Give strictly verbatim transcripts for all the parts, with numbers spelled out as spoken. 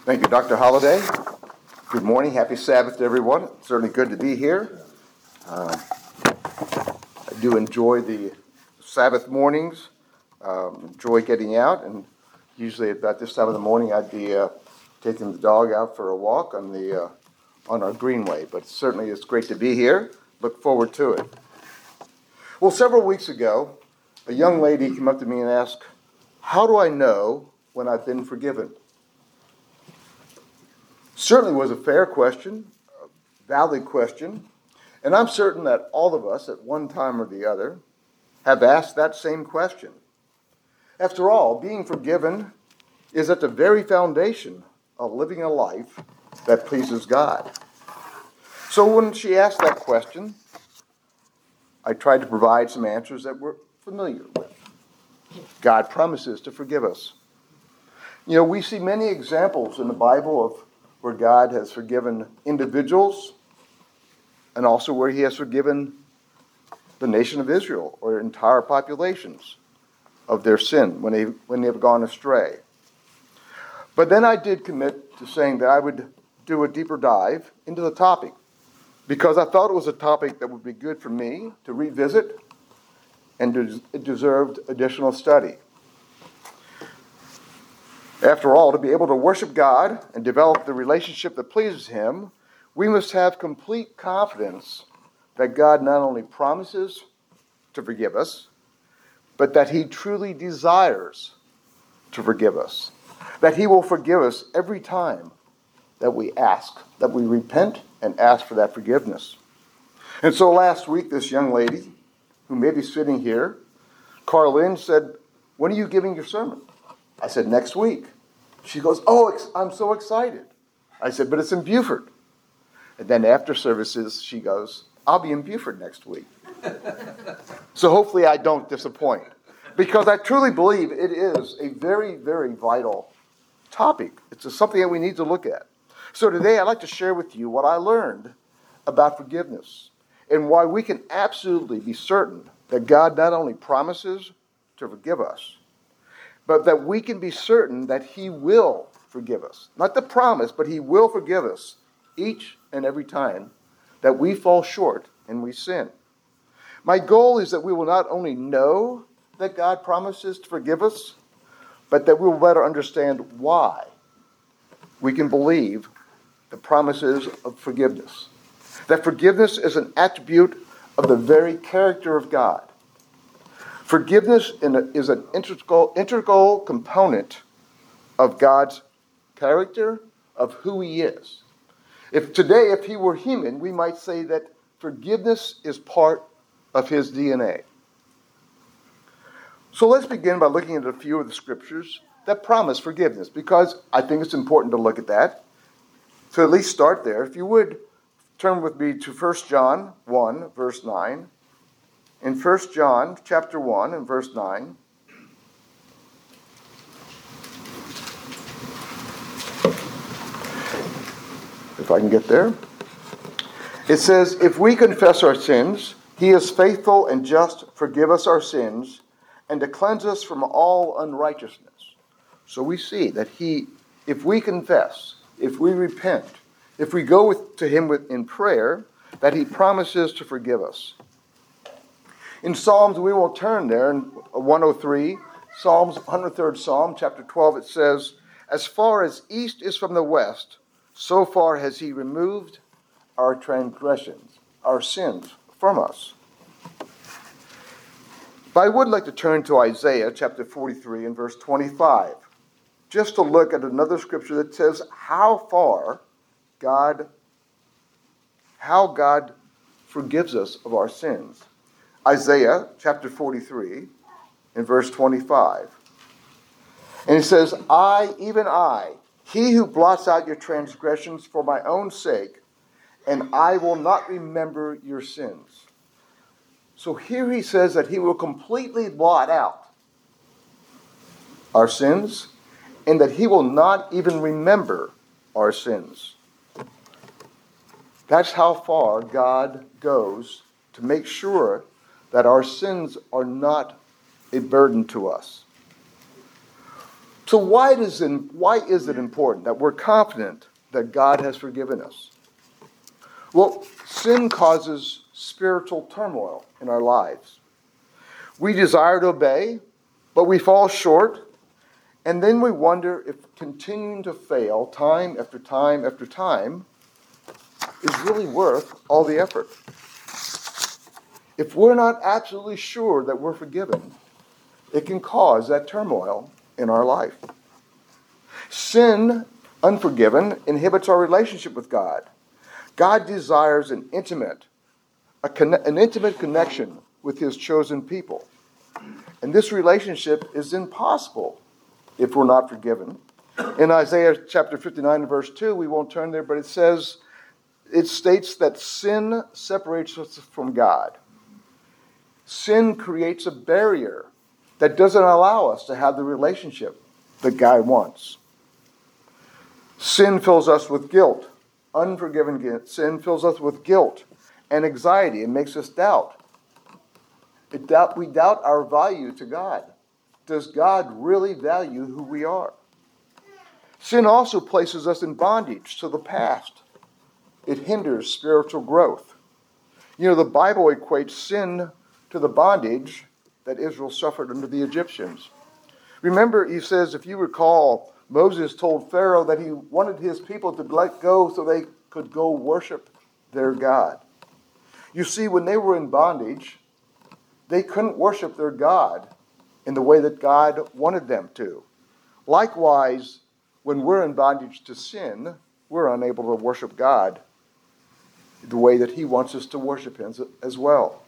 Thank you, Doctor Holliday. Good morning. Happy Sabbath to everyone. It's certainly good to be here. Uh, I do enjoy the Sabbath mornings, um, enjoy getting out, and usually about this time of the morning I'd be uh, taking the dog out for a walk on the uh, on our greenway. But certainly it's great to be here. Look forward to it. Well, several weeks ago, a young lady came up to me and asked, "How do I know when I've been forgiven?" Certainly was a fair question, a valid question, and I'm certain that all of us at one time or the other have asked that same question. After all, being forgiven is at the very foundation of living a life that pleases God. So when she asked that question, I tried to provide some answers that we're familiar with. God promises to forgive us. You know, we see many examples in the Bible of where God has forgiven individuals and also where he has forgiven the nation of Israel or entire populations of their sin when they when they have gone astray. But then I did commit to saying that I would do a deeper dive into the topic because I felt it was a topic that would be good for me to revisit and it deserved additional study. After all, to be able to worship God and develop the relationship that pleases him, we must have complete confidence that God not only promises to forgive us, but that he truly desires to forgive us. That he will forgive us every time that we ask, that we repent and ask for that forgiveness. And so last week, this young lady, who may be sitting here, Carlin, said, "When are you giving your sermon?" I said, "Next week." She goes, "Oh, I'm so excited." I said, "But it's in Beaufort." And then after services, she goes, "I'll be in Beaufort next week." So hopefully I don't disappoint, because I truly believe it is a very, very vital topic. It's something that we need to look at. So today I'd like to share with you what I learned about forgiveness and why we can absolutely be certain that God not only promises to forgive us, but that we can be certain that he will forgive us. Not the promise, but he will forgive us each and every time that we fall short and we sin. My goal is that we will not only know that God promises to forgive us, but that we will better understand why we can believe the promises of forgiveness. That forgiveness is an attribute of the very character of God. Forgiveness is an integral, integral component of God's character, of who he is. If today, if he were human, we might say that forgiveness is part of his D N A. So let's begin by looking at a few of the scriptures that promise forgiveness, because I think it's important to look at that. So at least start there. If you would, turn with me to First John one, verse nine. In First John chapter one and verse nine, if I can get there, it says, "If we confess our sins, he is faithful and just to forgive us our sins and to cleanse us from all unrighteousness." So we see that he, if we confess, if we repent, if we go with, to him with, in prayer, that he promises to forgive us. In Psalms, we will turn there in one oh three, Psalms one hundred third Psalm, chapter twelve, it says, "As far as east is from the west, so far has he removed our transgressions, our sins from us." But I would like to turn to Isaiah chapter forty-three and verse twenty-five, just to look at another scripture that says how far God, how God forgives us of our sins. Isaiah chapter forty-three and verse twenty-five. And it says, "I, even I, he who blots out your transgressions for my own sake, and I will not remember your sins." So here he says that he will completely blot out our sins and that he will not even remember our sins. That's how far God goes to make sure that our sins are not a burden to us. So why does it, why is it important that we're confident that God has forgiven us? Well, sin causes spiritual turmoil in our lives. We desire to obey, but we fall short, and then we wonder if continuing to fail time after time after time is really worth all the effort. If we're not absolutely sure that we're forgiven, it can cause that turmoil in our life. Sin, unforgiven, inhibits our relationship with God. God desires an intimate, a conne- an intimate connection with his chosen people. And this relationship is impossible if we're not forgiven. In Isaiah chapter fifty-nine and verse two, we won't turn there, but it says, it states that sin separates us from God. Sin creates a barrier that doesn't allow us to have the relationship that God wants. Sin fills us with guilt. Unforgiven sin fills us with guilt and anxiety. It makes us doubt. It doubt. We doubt our value to God. Does God really value who we are? Sin also places us in bondage to the past. It hinders spiritual growth. You know, the Bible equates sin to the bondage that Israel suffered under the Egyptians. Remember, he says, if you recall, Moses told Pharaoh that he wanted his people to let go so they could go worship their God. You see, when they were in bondage, they couldn't worship their God in the way that God wanted them to. Likewise, when we're in bondage to sin, we're unable to worship God the way that he wants us to worship him as well.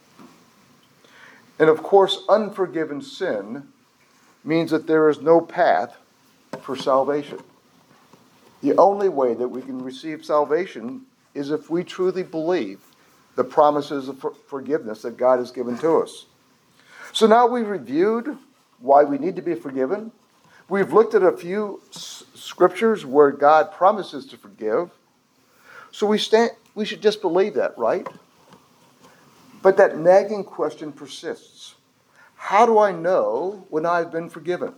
And of course, unforgiven sin means that there is no path for salvation. The only way that we can receive salvation is if we truly believe the promises of forgiveness that God has given to us. So now we've reviewed why we need to be forgiven. We've looked at a few s- scriptures where God promises to forgive. So we stand, we should just believe that, right? But that nagging question persists. How do I know when I've been forgiven?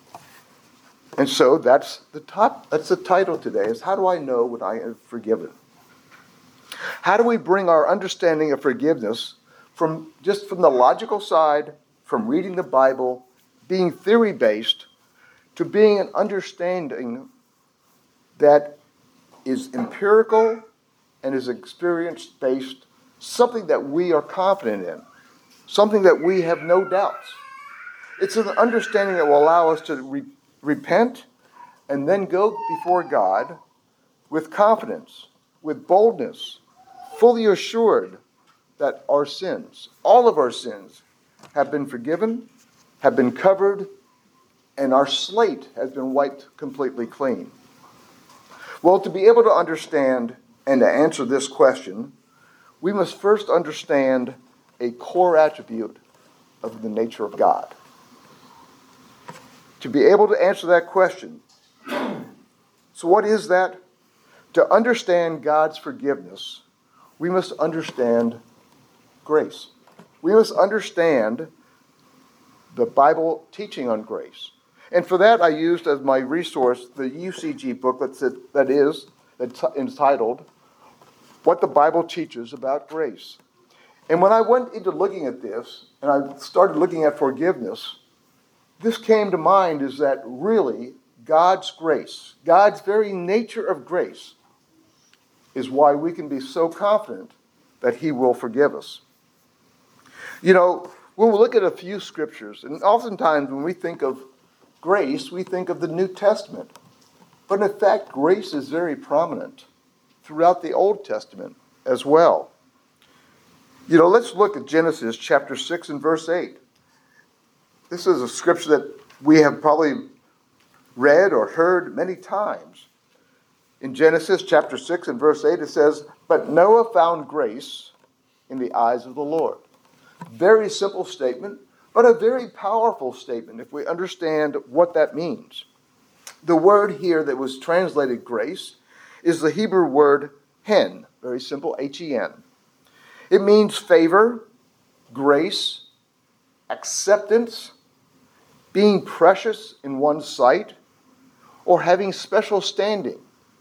And so that's the top, that's the title today, is how do I know when I am forgiven? How do we bring our understanding of forgiveness from just from the logical side, from reading the Bible, being theory-based, to being an understanding that is empirical and is experience-based, something that we are confident in, something that we have no doubts. It's an understanding that will allow us to re- repent and then go before God with confidence, with boldness, fully assured that our sins, all of our sins, have been forgiven, have been covered, and our slate has been wiped completely clean. Well, to be able to understand and to answer this question, we must first understand a core attribute of the nature of God. To be able to answer that question, so what is that? To understand God's forgiveness, we must understand grace. We must understand the Bible teaching on grace. And for that, I used as my resource the U C G book that, that is that's entitled, What the Bible Teaches About Grace. And when I went into looking at this, and I started looking at forgiveness, this came to mind is that really God's grace, God's very nature of grace, is why we can be so confident that he will forgive us. You know, we'll look at a few scriptures, and oftentimes when we think of grace, we think of the New Testament. But in fact, grace is very prominent throughout the Old Testament as well. You know, let's look at Genesis chapter six and verse eight. This is a scripture that we have probably read or heard many times. In Genesis chapter six and verse eight, it says, "But Noah found grace in the eyes of the Lord." Very simple statement, but a very powerful statement if we understand what that means. The word here that was translated grace is the Hebrew word hen, very simple, H E N. It means favor, grace, acceptance, being precious in one's sight, or having special standing.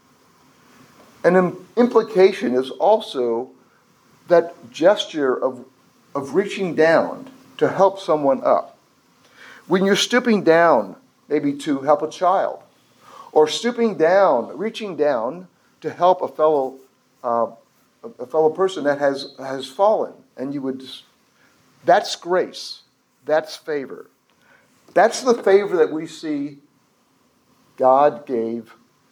An implication is also that gesture of, of reaching down to help someone up. When you're stooping down, maybe to help a child, or stooping down, reaching down to help a fellow uh, a fellow person that has, has fallen, and you would, that's grace. That's favor. That's the favor that we see God gave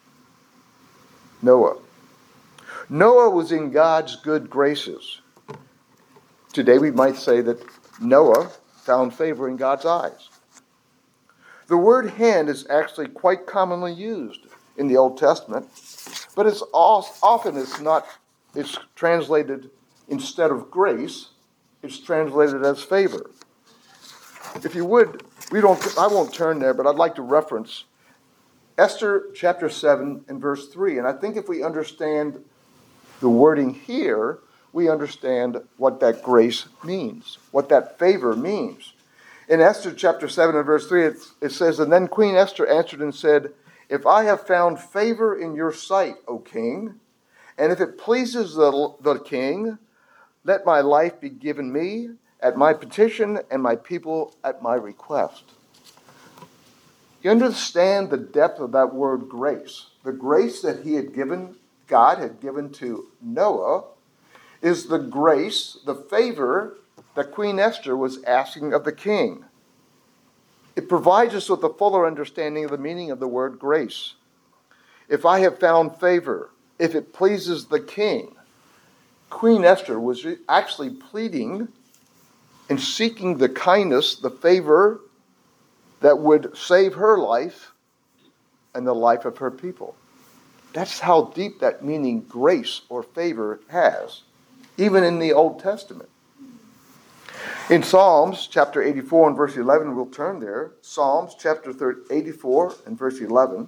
Noah. Noah was in God's good graces. Today we might say that Noah found favor in God's eyes. The word hand is actually quite commonly used in the Old Testament, but it's often it's not, it's translated instead of grace, it's translated as favor. If you would, we don't, I won't turn there, but I'd like to reference Esther chapter seven and verse three. And I think if we understand the wording here, we understand what that grace means, what that favor means. In Esther chapter seven and verse three, it, it says, "And then Queen Esther answered and said, If I have found favor in your sight, O king, and if it pleases the, the king, let my life be given me at my petition and my people at my request." You understand the depth of that word grace. The grace that he had given, God had given to Noah, is the grace, the favor that Queen Esther was asking of the king. It provides us with a fuller understanding of the meaning of the word grace. If I have found favor, if it pleases the king, Queen Esther was actually pleading and seeking the kindness, the favor that would save her life and the life of her people. That's how deep that meaning grace or favor has, even in the Old Testament. In Psalms chapter eighty-four and verse eleven, we'll turn there. Psalms chapter eighty-four and verse eleven.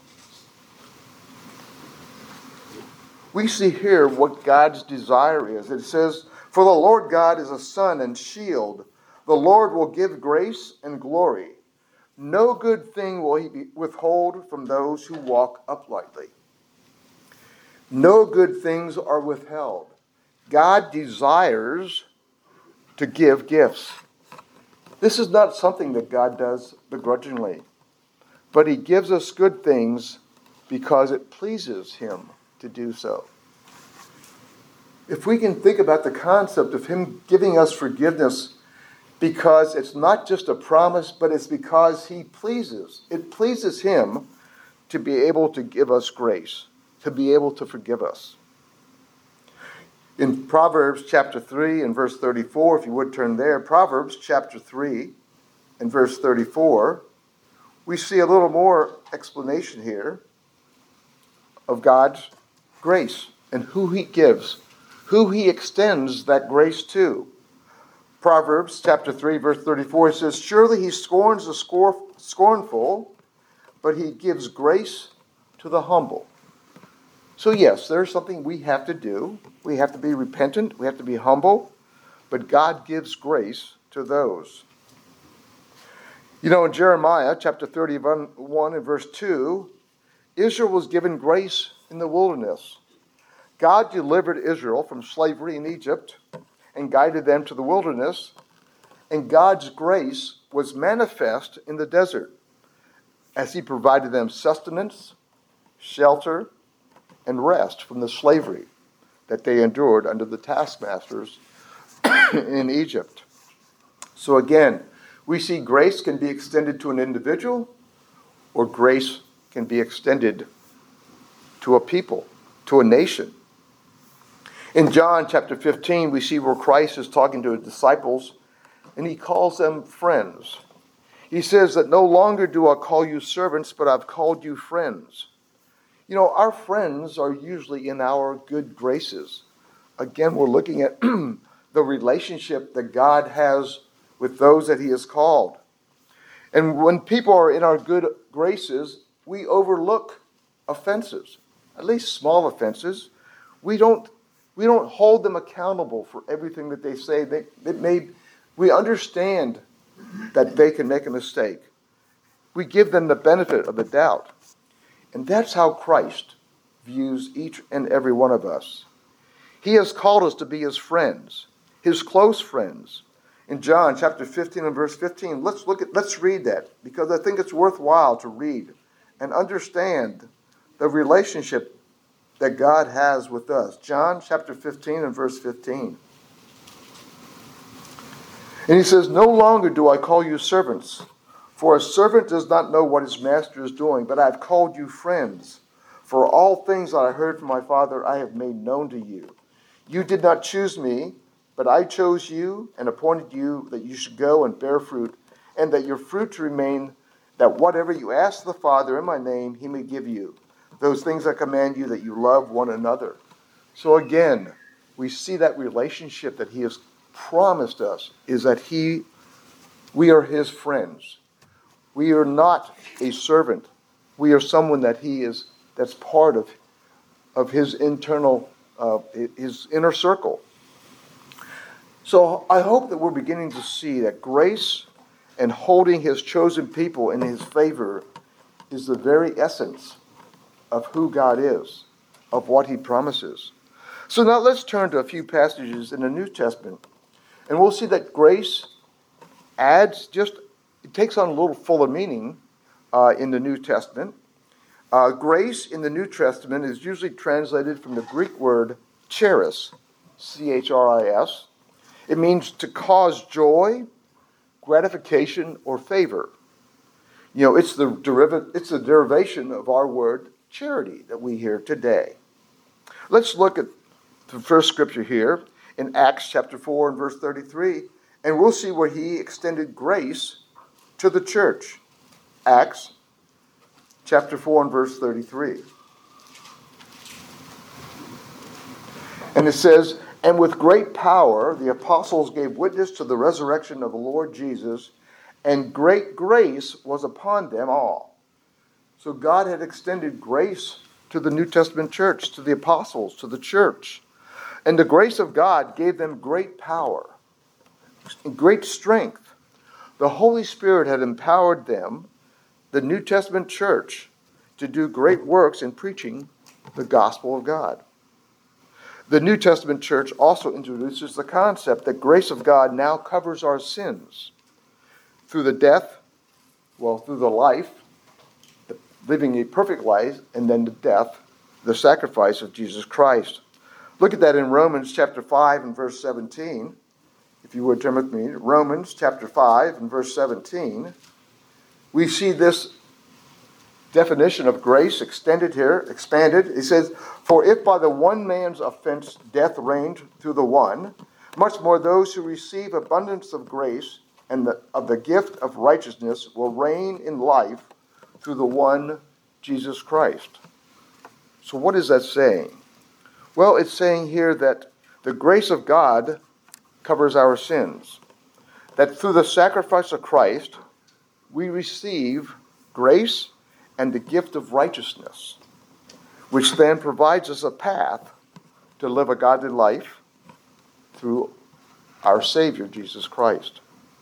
We see here what God's desire is. It says, "For the Lord God is a sun and shield. The Lord will give grace and glory. No good thing will he withhold from those who walk uprightly." No good things are withheld. God desires to give gifts. This is not something that God does begrudgingly, but he gives us good things because it pleases him to do so. If we can think about the concept of him giving us forgiveness, because it's not just a promise, but it's because he pleases. It pleases him to be able to give us grace, to be able to forgive us. In Proverbs chapter three and verse thirty-four, if you would turn there, Proverbs chapter three and verse thirty-four, we see a little more explanation here of God's grace and who he gives, who he extends that grace to. Proverbs chapter three, verse thirty-four, it says, "Surely he scorns the scornful, but he gives grace to the humble." So yes, there's something we have to do. We have to be repentant. We have to be humble. But God gives grace to those. You know, in Jeremiah chapter thirty-one and verse two, Israel was given grace in the wilderness. God delivered Israel from slavery in Egypt and guided them to the wilderness. And God's grace was manifest in the desert as he provided them sustenance, shelter, and rest from the slavery that they endured under the taskmasters in Egypt. So again, we see grace can be extended to an individual, or grace can be extended to a people, to a nation. In John chapter fifteen, we see where Christ is talking to his disciples, and he calls them friends. He says that no longer do I call you servants, but I've called you friends. You know, our friends are usually in our good graces. Again, we're looking at the relationship that God has with those that he has called. And when people are in our good graces, we overlook offenses, at least small offenses. We don't we don't hold them accountable for everything that they say. They, they may, we understand that they can make a mistake. We give them the benefit of the doubt. And that's how Christ views each and every one of us. He has called us to be his friends, his close friends. In John chapter fifteen and verse fifteen, let's look at let's read that, because I think it's worthwhile to read and understand the relationship that God has with us. John chapter fifteen and verse fifteen. And he says, "No longer do I call you servants, for a servant does not know what his master is doing, but I have called you friends. For all things that I heard from my Father I have made known to you. You did not choose me, but I chose you and appointed you that you should go and bear fruit, and that your fruit to remain, that whatever you ask the Father in my name, he may give you. Those things I command you, that you love one another." So again, we see that relationship that he has promised us is that he, we are his friends. We are not a servant. We are someone that he is, that's part of, of his internal, uh, his inner circle. So I hope that we're beginning to see that grace and holding his chosen people in his favor is the very essence of who God is, of what he promises. So now let's turn to a few passages in the New Testament, and we'll see that grace adds just, it takes on a little fuller meaning uh, in the New Testament. Uh, grace in the New Testament is usually translated from the Greek word charis, C H R I S. It means to cause joy, gratification, or favor. You know, it's the derivative, it's the derivation of our word charity that we hear today. Let's look at the first scripture here in Acts chapter four and verse thirty-three, and we'll see where he extended grace to the church. Acts chapter four and verse thirty-three. And it says, "And with great power the apostles gave witness to the resurrection of the Lord Jesus, and great grace was upon them all." So God had extended grace to the New Testament church, to the apostles, to the church. And the grace of God gave them great power, great strength. The Holy Spirit had empowered them, the New Testament church, to do great works in preaching the gospel of God. The New Testament church also introduces the concept that grace of God now covers our sins through the death, well, through the life, the living a perfect life, and then the death, the sacrifice of Jesus Christ. Look at that in Romans chapter five and verse seventeen. If you would turn with me, Romans chapter five and verse seventeen. We see this definition of grace extended here, expanded. It says, "For if by the one man's offense death reigned through the one, much more those who receive abundance of grace and the, of the gift of righteousness will reign in life through the one Jesus Christ." So what is that saying? Well, it's saying here that the grace of God covers our sins. That through the sacrifice of Christ, we receive grace and the gift of righteousness, which then provides us a path to live a godly life through our Savior, Jesus Christ.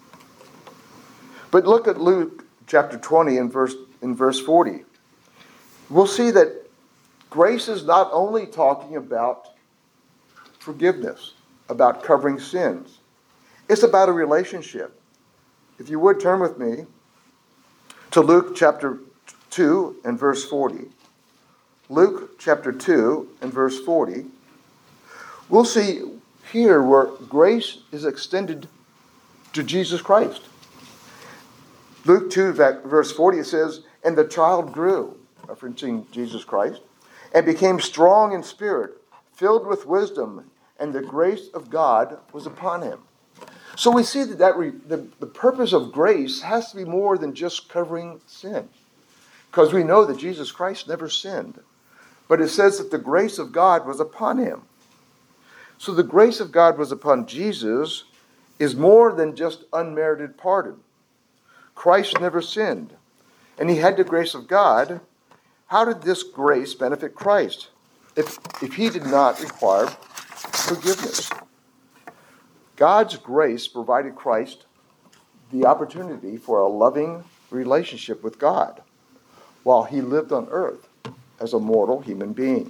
But look at Luke chapter twenty and verse, in verse forty. We'll see that grace is not only talking about forgiveness, about covering sins. It's about a relationship. If you would turn with me to Luke chapter two and verse forty. Luke chapter two and verse forty. We'll see here where grace is extended to Jesus Christ. Luke two verse forty, it says, "And the child grew," referencing Jesus Christ, "and became strong in spirit, filled with wisdom, and the grace of God was upon him." So we see that, that re, the, the purpose of grace has to be more than just covering sin. Because we know that Jesus Christ never sinned. But it says that the grace of God was upon him. So the grace of God was upon Jesus is more than just unmerited pardon. Christ never sinned, and he had the grace of God. How did this grace benefit Christ if, if he did not require forgiveness? God's grace provided Christ the opportunity for a loving relationship with God while he lived on earth. as a mortal human being.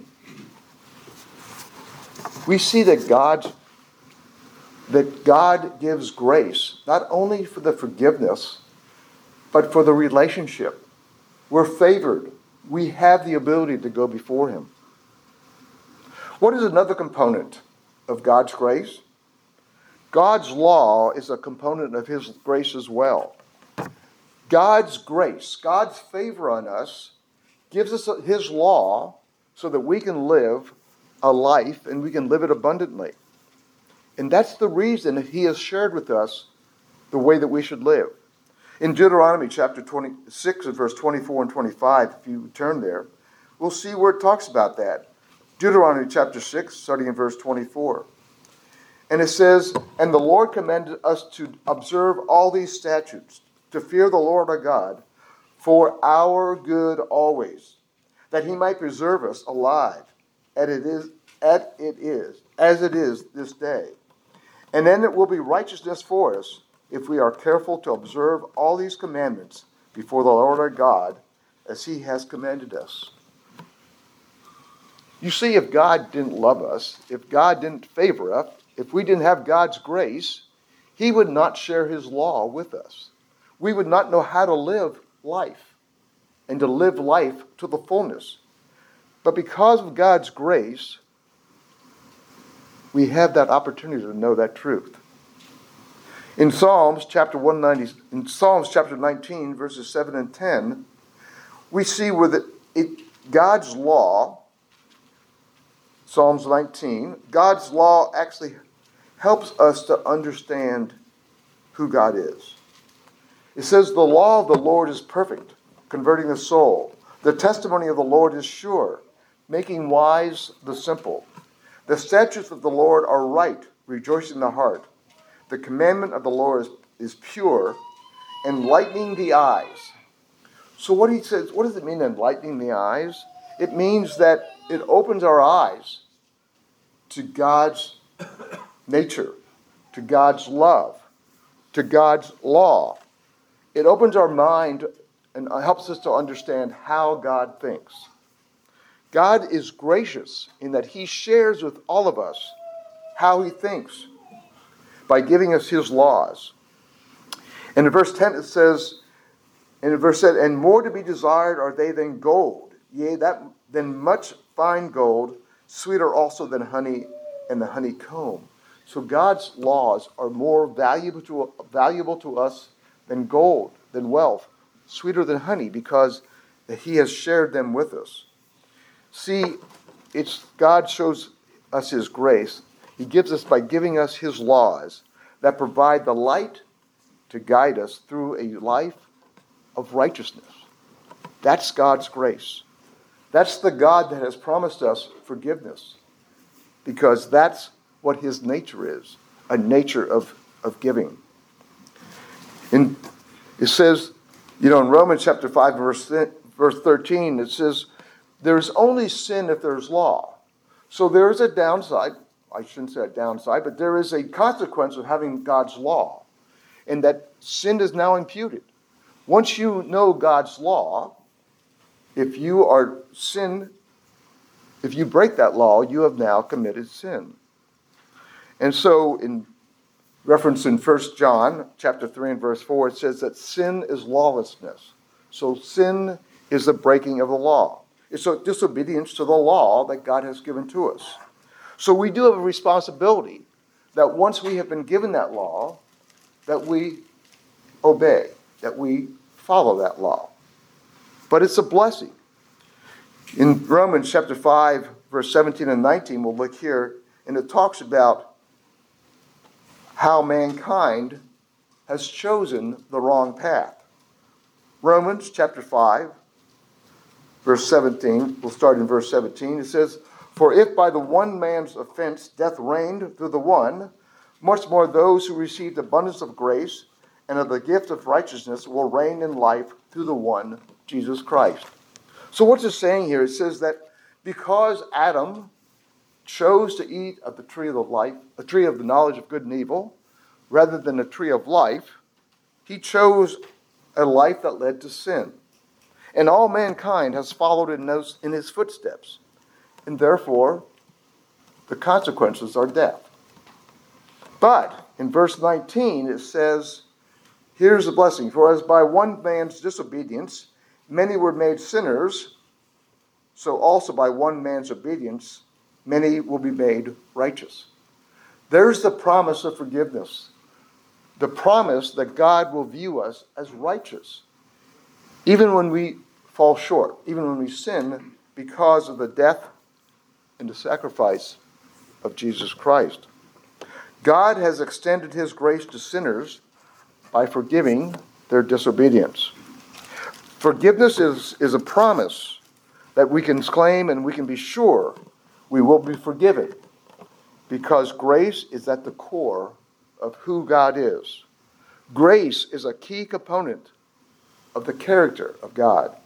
We see that God, that God gives grace, not only for the forgiveness, but for the relationship. We're favored. We have the ability to go before him. What is another component of God's grace? God's law is a component of his grace as well. God's grace, God's favor on us, gives us his law so that we can live a life and we can live it abundantly. And that's the reason that he has shared with us the way that we should live. In Deuteronomy chapter twenty-six and verse twenty-four and twenty-five, if you turn there, we'll see where it talks about that. Deuteronomy chapter six, starting in verse twenty-four. And it says, "And the Lord commanded us to observe all these statutes, to fear the Lord our God, for our good always, that he might preserve us alive, as it is, as it is, as it is this day. And then it will be righteousness for us, if we are careful to observe all these commandments before the Lord our God, as he has commanded us." You see, if God didn't love us, if God didn't favor us, if we didn't have God's grace, he would not share his law with us. We would not know how to live life and to live life to the fullness. But because of God's grace, we have that opportunity to know that truth. In Psalms chapter one ninety, in Psalms chapter nineteen, verses seven and ten, we see where the, it, God's law, Psalms nineteen, God's law actually helps us to understand who God is. It says, "The law of the Lord is perfect, converting the soul. The testimony of the Lord is sure, making wise the simple. The statutes of the Lord are right, rejoicing the heart. The commandment of the Lord is, is pure, enlightening the eyes." So what he says, what does it mean, enlightening the eyes? It means that it opens our eyes to God's nature, to God's love, to God's law. It opens our mind and helps us to understand how God thinks. God is gracious in that he shares with all of us how he thinks by giving us his laws. And in verse ten it says, and in verse seven, "And more to be desired are they than gold, yea, that than much fine gold, sweeter also than honey and the honeycomb." So God's laws are more valuable to, valuable to us than gold, than wealth, sweeter than honey, because he has shared them with us. See, it's God shows us his grace. He gives us by giving us his laws that provide the light to guide us through a life of righteousness. That's God's grace. That's the God that has promised us forgiveness, because that's what his nature is, a nature of, of giving. And it says, you know, in Romans chapter five, verse, verse thirteen, it says, "There's only sin if there's law." So there is a downside. I shouldn't say a downside, but there is a consequence of having God's law, and that sin is now imputed. Once you know God's law, if you are sin, if you break that law, you have now committed sin. And so in reference in First John chapter three and verse four, it says that sin is lawlessness. So sin is the breaking of the law. It's a disobedience to the law that God has given to us. So we do have a responsibility that once we have been given that law, that we obey, that we follow that law. But it's a blessing. In Romans chapter five, verse seventeen and nineteen, we'll look here, and it talks about how mankind has chosen the wrong path. Romans chapter five, verse seventeen, we'll start in verse seventeen. It says, "For if by the one man's offense death reigned through the one, much more those who received abundance of grace and of the gift of righteousness will reign in life through the one, Jesus Christ." So what's it saying here? It says that because Adam chose to eat of the tree of the life, a tree of the knowledge of good and evil, rather than a tree of life, he chose a life that led to sin. and all mankind has followed in, those, in his footsteps. And therefore, the consequences are death. But in verse nineteen, it says, here's the blessing. For as by one man's disobedience many were made sinners, so also by one man's obedience many will be made righteous. There's the promise of forgiveness. The promise that God will view us as righteous, even when we fall short, even when we sin, because of the death and the sacrifice of Jesus Christ. God has extended his grace to sinners by forgiving their disobedience. Forgiveness is, is a promise that we can claim and we can be sure we will be forgiven, because grace is at the core of who God is. Grace is a key component of the character of God.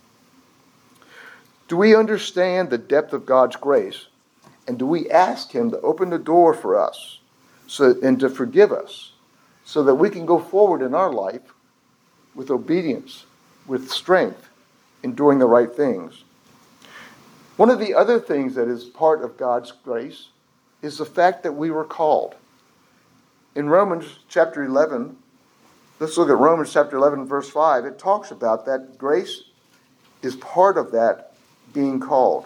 Do we understand the depth of God's grace? And do we ask him to open the door for us so, and to forgive us so that we can go forward in our life with obedience, with strength, in doing the right things? One of the other things that is part of God's grace is the fact that we were called. In Romans chapter eleven, let's look at Romans chapter eleven, verse five. It talks about that grace is part of that being called.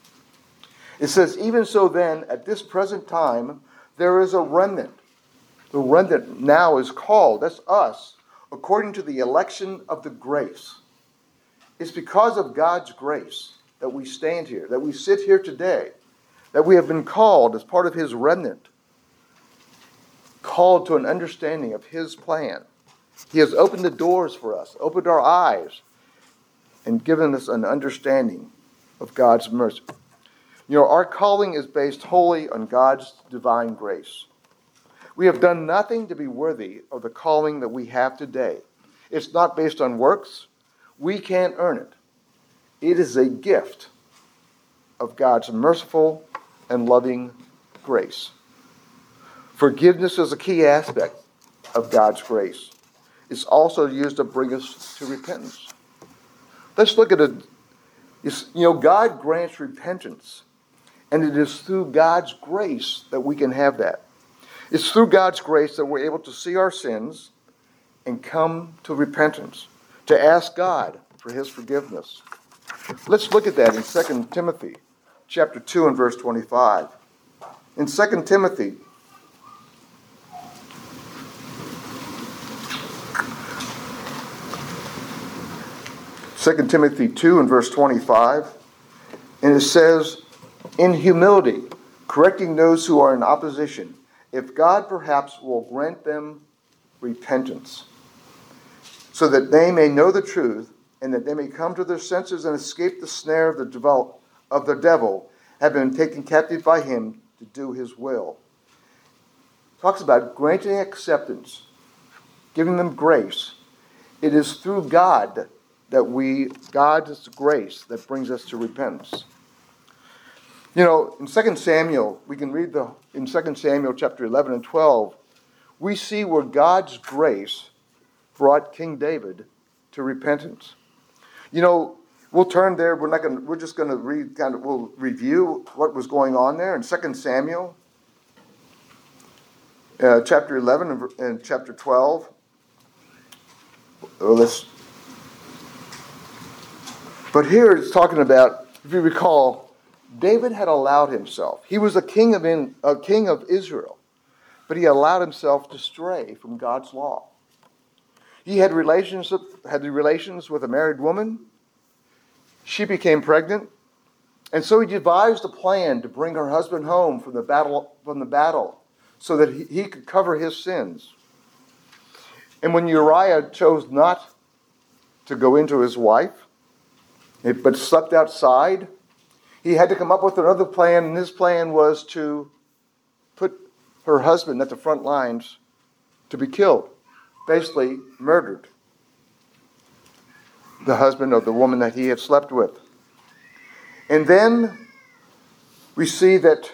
It says, even so then, at this present time, there is a remnant. The remnant now is called, that's us, according to the election of the grace. It's because of God's grace that we stand here, that we sit here today, that we have been called as part of his remnant, called to an understanding of his plan. He has opened the doors for us, opened our eyes, and given us an understanding of God's mercy. You know, our calling is based wholly on God's divine grace. We have done nothing to be worthy of the calling that we have today. It's not based on works. We can't earn it. It is a gift of God's merciful and loving grace. Forgiveness is a key aspect of God's grace. It's also used to bring us to repentance. Let's look at it. You know, God grants repentance. And it is through God's grace that we can have that. It's through God's grace that we're able to see our sins and come to repentance, to ask God for his forgiveness. Let's look at that in Second Timothy chapter two and verse twenty-five. In Second Timothy, Second Timothy two and verse twenty-five, and it says, in humility, correcting those who are in opposition, if God perhaps will grant them repentance, so that they may know the truth, and that they may come to their senses and escape the snare of the devil, of the devil, have been taken captive by him to do his will. Talks about granting acceptance, giving them grace. It is through God that we, God's grace that brings us to repentance. You know, in Second Samuel, we can read the in Second Samuel chapter eleven and twelve, we see where God's grace brought King David to repentance. You know, we'll turn there. We're not going. We're just going to read. Kind of. We'll review what was going on there in Second Samuel, uh, chapter eleven and, and chapter twelve. Oh, let's. But here it's talking about, if you recall, David had allowed himself. He was a king of in, a king of Israel, but he allowed himself to stray from God's law. He had relations had relations with a married woman. She became pregnant, and so he devised a plan to bring her husband home from the battle from the battle, so that he, he could cover his sins. And when Uriah chose not to go into his wife, but slept outside, he had to come up with another plan, and his plan was to put her husband at the front lines to be killed, basically murdered, the husband of the woman that he had slept with. And then we see that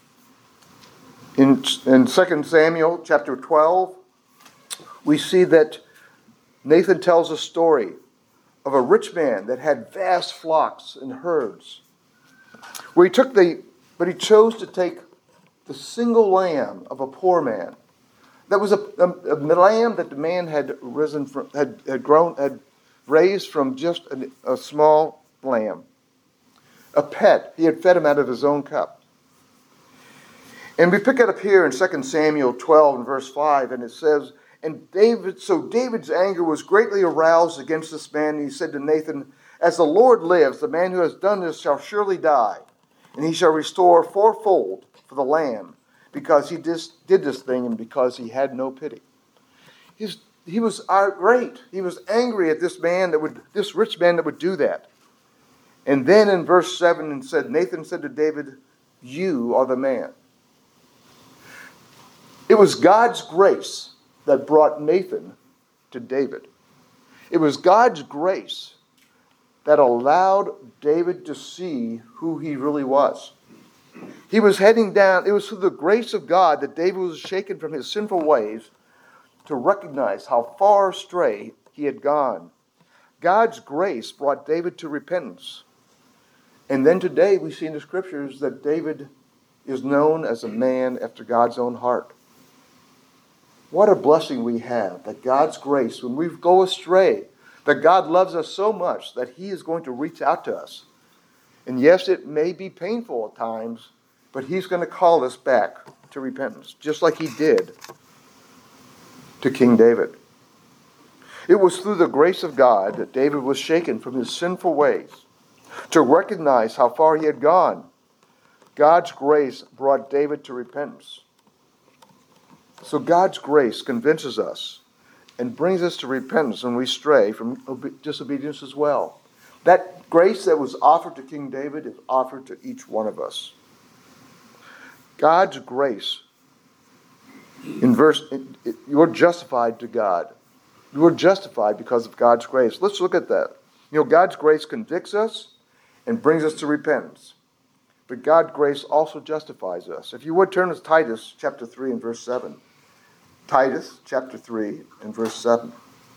in, in Second Samuel chapter twelve, we see that Nathan tells a story of a rich man that had vast flocks and herds, where he took the, but he chose to take the single lamb of a poor man. That was a, a, a lamb that the man had risen from, had, had grown, had raised from just a, a small lamb. A pet. He had fed him out of his own cup. And we pick it up here in Second Samuel twelve and verse five, and it says, And David, so David's anger was greatly aroused against this man, and he said to Nathan, As the Lord lives, the man who has done this shall surely die, and he shall restore fourfold for the lamb, because he just did this thing and because he had no pity. He's, he was irate. He was angry at this man that would, this rich man that would do that. And then in verse seven, it said, Nathan said to David, You are the man. It was God's grace that brought Nathan to David. It was God's grace that allowed David to see who he really was. He was heading down, it was through the grace of God that David was shaken from his sinful ways to recognize how far astray he had gone. God's grace brought David to repentance. And then today we see in the scriptures that David is known as a man after God's own heart. What a blessing we have that God's grace, when we go astray, that God loves us so much that he is going to reach out to us. And yes, it may be painful at times, but he's going to call us back to repentance, just like he did to King David. It was through the grace of God that David was shaken from his sinful ways to recognize how far he had gone. God's grace brought David to repentance. So God's grace convinces us and brings us to repentance when we stray from obe- disobedience as well. That grace that was offered to King David is offered to each one of us. God's grace, in verse, it, it, you're justified to God. You are justified because of God's grace. Let's look at that. You know, God's grace convicts us and brings us to repentance. But God's grace also justifies us. If you would turn to Titus chapter three and verse seven. Titus chapter three and verse seven.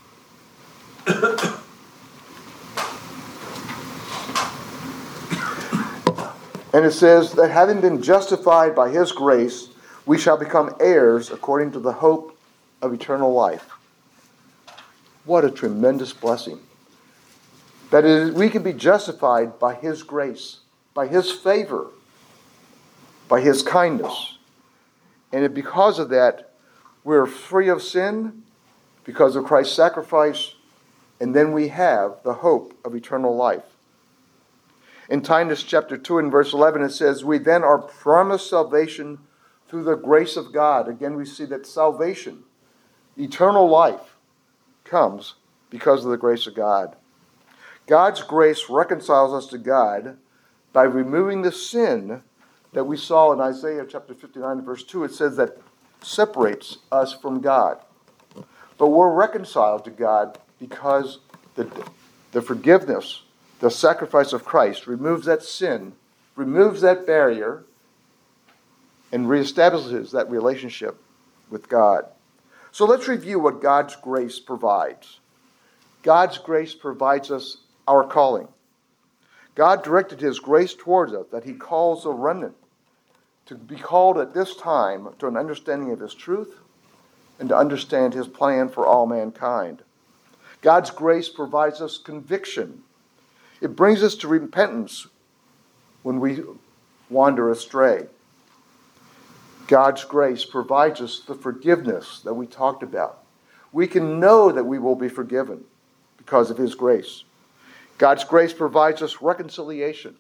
And it says that having been justified by his grace, we shall become heirs according to the hope of eternal life. What a tremendous blessing. That is, we can be justified by his grace, by his favor, by his kindness. And because of that, we're free of sin because of Christ's sacrifice, and then we have the hope of eternal life. In Titus chapter two and verse eleven, it says, We then are promised salvation through the grace of God. Again, we see that salvation, eternal life, comes because of the grace of God. God's grace reconciles us to God by removing the sin that we saw in Isaiah chapter fifty-nine verse two. It says that separates us from God. But we're reconciled to God because the, the forgiveness, the sacrifice of Christ removes that sin, removes that barrier, and reestablishes that relationship with God. So let's review what God's grace provides. God's grace provides us our calling. God directed his grace towards us, that he calls a remnant to be called at this time to an understanding of his truth and to understand his plan for all mankind. God's grace provides us conviction. It brings us to repentance when we wander astray. God's grace provides us the forgiveness that we talked about. We can know that we will be forgiven because of his grace. God's grace provides us reconciliation.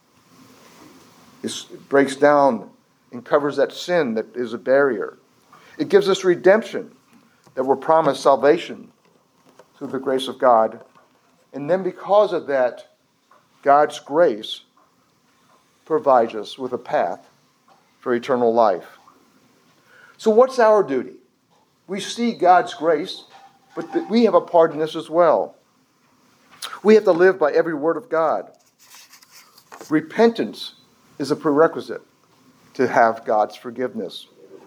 It breaks down and covers that sin that is a barrier. It gives us redemption, that we're promised salvation through the grace of God. And then because of that, God's grace provides us with a path for eternal life. So what's our duty? We see God's grace, but we have a part in this as well. We have to live by every word of God. Repentance is a prerequisite to have God's forgiveness.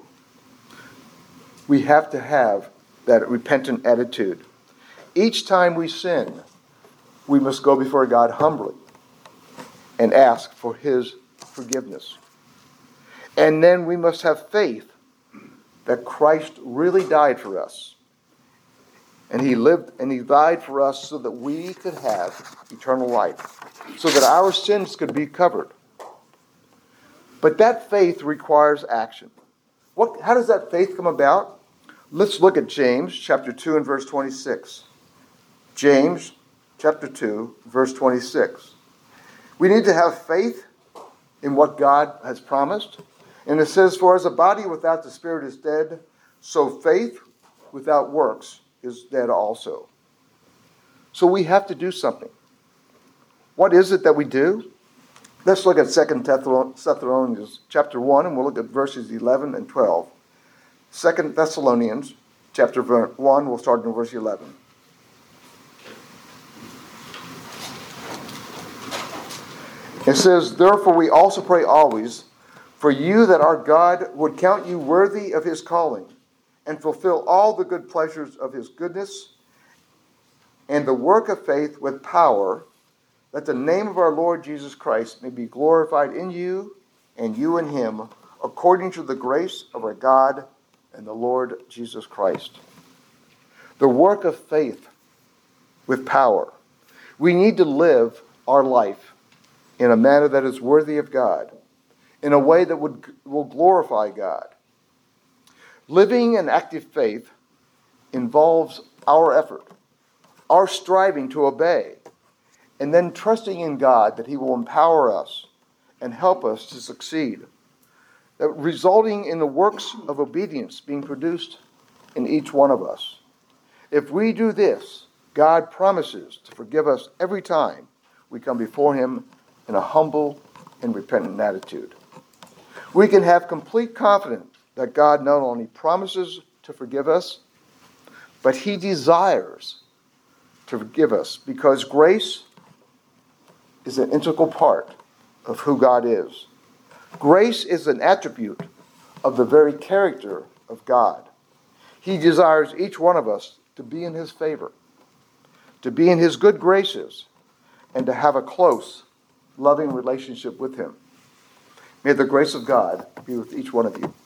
We have to have that repentant attitude. Each time we sin, we must go before God humbly and ask for his forgiveness. And then we must have faith that Christ really died for us. And he lived and he died for us so that we could have eternal life, so that our sins could be covered. But that faith requires action. What, how does that faith come about? Let's look at James chapter two and verse twenty-six. James chapter two, verse twenty-six. We need to have faith in what God has promised. And it says, for as a body without the Spirit is dead, so faith without works is dead also. So we have to do something. What is it that we do? Let's look at Second Thessalonians chapter one, and we'll look at verses eleven and twelve. Second Thessalonians chapter one, we'll start in verse eleven. It says, therefore we also pray always for you that our God would count you worthy of his calling, and fulfill all the good pleasures of his goodness, and the work of faith with power, that the name of our Lord Jesus Christ may be glorified in you, and you in him, according to the grace of our God and the Lord Jesus Christ. The work of faith with power. We need to live our life in a manner that is worthy of God, in a way that would will glorify God. Living an active faith involves our effort, our striving to obey, and then trusting in God that he will empower us and help us to succeed, that resulting in the works of obedience being produced in each one of us. If we do this, God promises to forgive us every time we come before him in a humble and repentant attitude. We can have complete confidence that God not only promises to forgive us, but he desires to forgive us, because grace is an integral part of who God is. Grace is an attribute of the very character of God. He desires each one of us to be in his favor, to be in his good graces, and to have a close, loving relationship with him. May the grace of God be with each one of you.